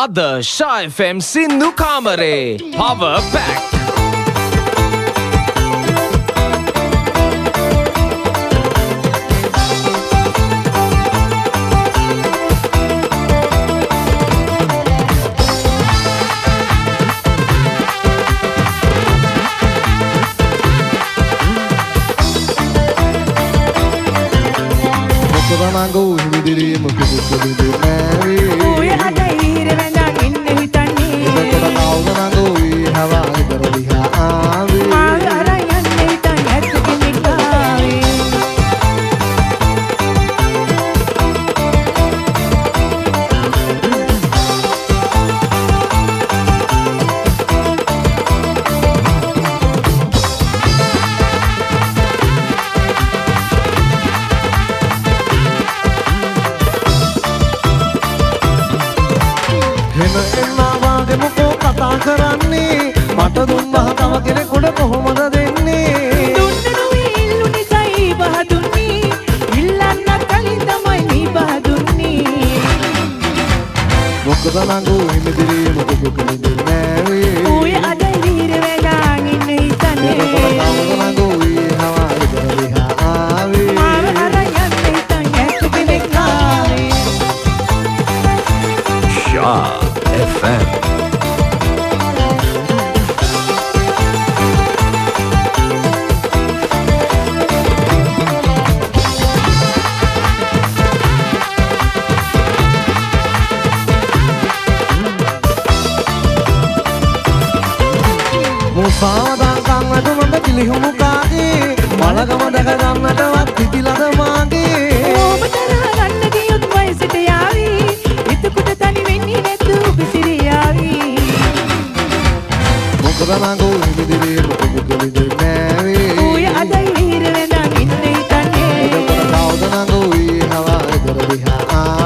Ada Shy FM Sindhu Kamare Power Pack. Go hidiri mukku kudi meri Uya ada hire vendang inne hitanne Koda kauna go hawa idar diha aavi Maara yanne hitan ඇත්ත කෙනෙක් ආවේ කරන්නේ මට දුන්නා තව කෙනෙකුට කොහොමද දෙන්නේ දුන්න නුයි ඉල්ලු නිසයි බහ දුන්නේ ඉල්ලන්න කලින් තමයි මේ බහ දුන්නේ මොකද නංගු හිමිදිරි මොකද කෙනෙක් නෑවේ උය අද හිර වෙලාන් ඉන්නේ හිතන්නේ නංගු හවා ඉදර දිහා ආවේ මාර අර යන්නේ හිතන් ඇත්ත කෙනෙක් ආවේ Shy FM. මුසාදා කන්නට මම කිලිහුණු කාගේ මලගම දැක ගන්නටවත් පිටිලද මාගේ ඔබට ගන්න ගියොත් වයසට යාවි එතකොට තනි වෙන්නේ නැතු පිසිරි යාවි මොකද නංගු හිමිදිරි මොකද කෙනෙක් නෑවේ උය අද හිර වෙලාන් ඉන්නේ හිතන්නේ කොද කවුද නංගු හවා ඉදර දිහා